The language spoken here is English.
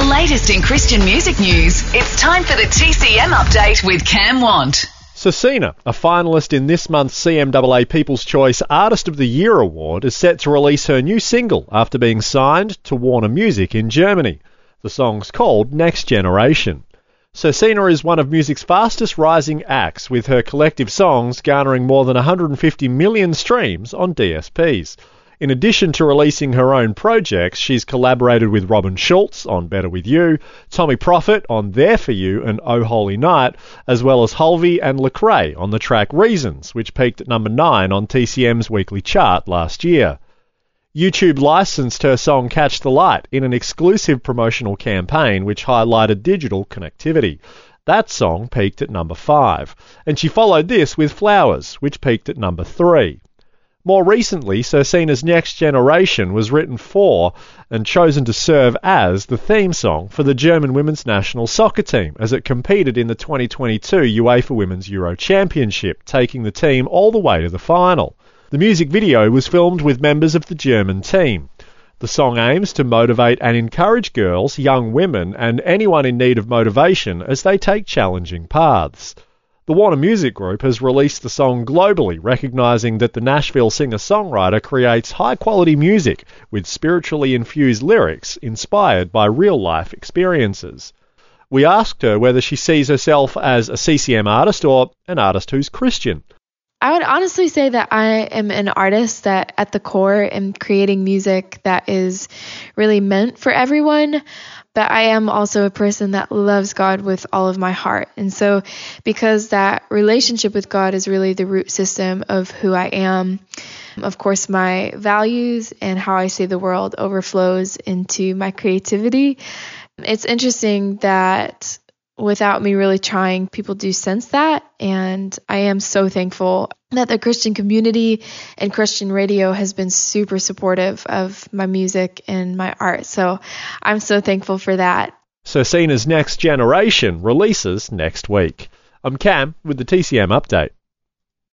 latest in Christian music news, it's time for the TCM update with Cam Want. Cecina, a finalist in this month's CMAA People's Choice Artist of the Year award, is set to release her new single after being signed to Warner Music in Germany. The song's called Next Generation. Cecina is one of music's fastest rising acts, with her collective songs garnering more than 150 million streams on DSPs. In addition to releasing her own projects, she's collaborated with Robin Schulz on Better With You, Tommy Prophet on There For You and Oh Holy Night, as well as Hulvey and Lecrae on the track Reasons, which peaked at number 9 on TCM's weekly chart last year. YouTube licensed her song Catch the Light in an exclusive promotional campaign which highlighted digital connectivity. That song peaked at number 5, and she followed this with Flowers, which peaked at number 3. More recently, Cecina's Next Generation was written for and chosen to serve as the theme song for the German women's national soccer team as it competed in the 2022 UEFA Women's Euro Championship, taking the team all the way to the final. The music video was filmed with members of the German team. The song aims to motivate and encourage girls, young women, and anyone in need of motivation as they take challenging paths. The Warner Music Group has released the song globally, recognising that the Nashville singer-songwriter creates high-quality music with spiritually infused lyrics inspired by real-life experiences. We asked her whether she sees herself as a CCM artist or an artist who's Christian. I would honestly say that I am an artist that at the core am creating music that is really meant for everyone, but I am also a person that loves God with all of my heart. And so because that relationship with God is really the root system of who I am, of course, my values and how I see the world overflows into my creativity. It's interesting that without me really trying, people do sense that. And I am so thankful that the Christian community and Christian radio has been super supportive of my music and my art. So I'm so thankful for that. Cecina's Next Generation releases next week. I'm Cam with the TCM update.